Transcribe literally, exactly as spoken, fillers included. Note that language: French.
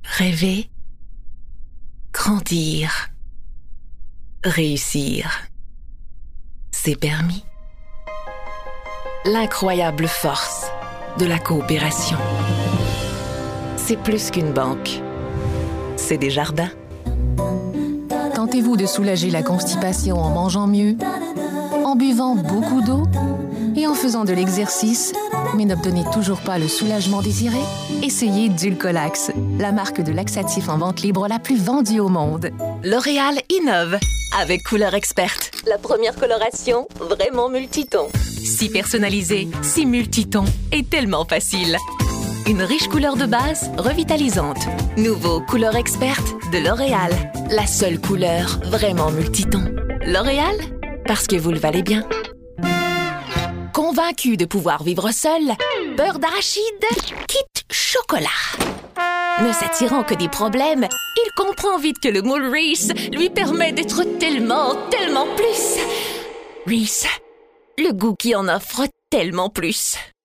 Rêver, grandir, réussir. C'est permis. L'incroyable force de la coopération. C'est plus qu'une banque. C'est des jardins. Tentez-vous de soulager la constipation en mangeant mieux, en buvant beaucoup d'eau et en faisant de l'exercice, mais n'obtenez toujours pas le soulagement désiré? Essayez Dulcolax, la marque de laxatif en vente libre la plus vendue au monde. L'Oréal innove avec Couleur Experte. La première coloration vraiment multiton. Si personnalisé, si multiton et tellement facile. Une riche couleur de base, revitalisante. Nouveau Couleur Experte de L'Oréal. La seule couleur vraiment multiton. L'Oréal, parce que vous le valez bien. Convaincu de pouvoir vivre seul, beurre d'arachide, quitte chocolat. Ne s'attirant que des problèmes, il comprend vite que le moule Reese lui permet d'être tellement, tellement plus. Reese, le goût qui en offre tellement plus.